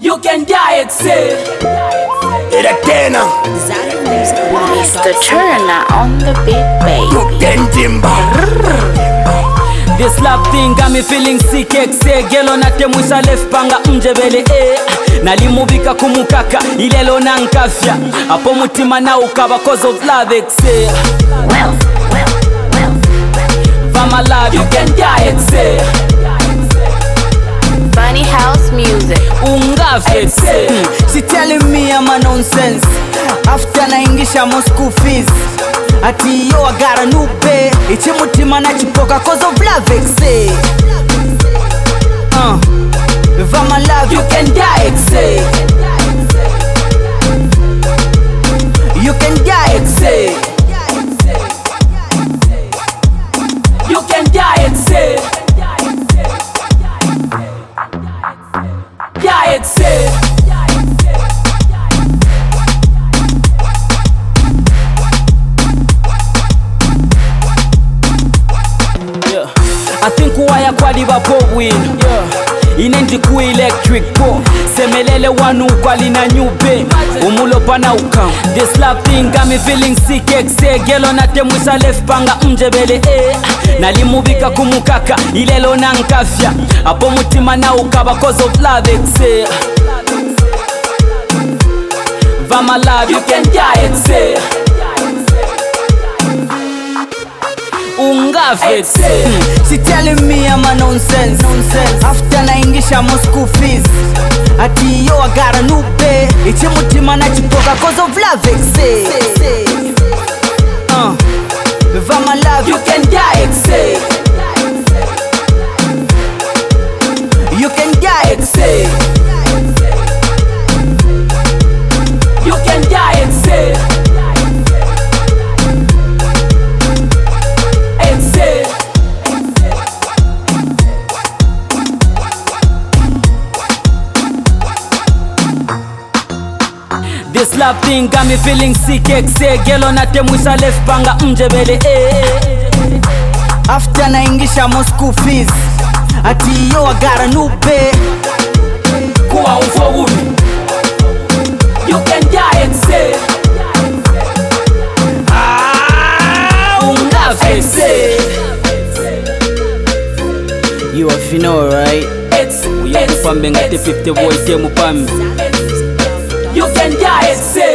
You can diet, say. Erekena Mr. Turner on the beat, baby. Timba. This lap thing got me feeling sick. Say gelo na temuisa left panga mjebele nalimubika kumukaka ilelo na nkafya apo mutima na ukaba cause of love say. Vama love you can diet, say. Funny house music. Ungafet say. She telling me I'm a nonsense. After na ingisha mo school fees. Ati yo I got a new pay. Ichi mutima na chipoka cause of love say. Vama love You can diet, say. You can diet, say. You can diet, say. Diet, say. I think waya kwali bapo win inendi ku electric po semelele wanu kwali na nyube umulo pana ukam. This love thing got me feeling sick. Say gelo na temuisa left panga mjebele nalimubika kumukaka ilelo na nkafya apo mutima na ukaba cause of love say. Vama love you can diet, say. Ungafet say. She telling me I'm a nonsense. After na ingisha mo school fees. Ati yo I got a new pay. Ichi mutima na chipoka cause of love say. Vama love You can diet, say. You can diet, say. You can diet, say. And say. This love thing got me feeling sick. Say gelo na temuisa left panga mjebele After na ingisha mo school fees. Ati yo I got a new pay. kuwa ufoguni. You can diet, say. Ungafet say. You have know right. It's Pambe ngati 50 boy temu pambe. You can diet, say.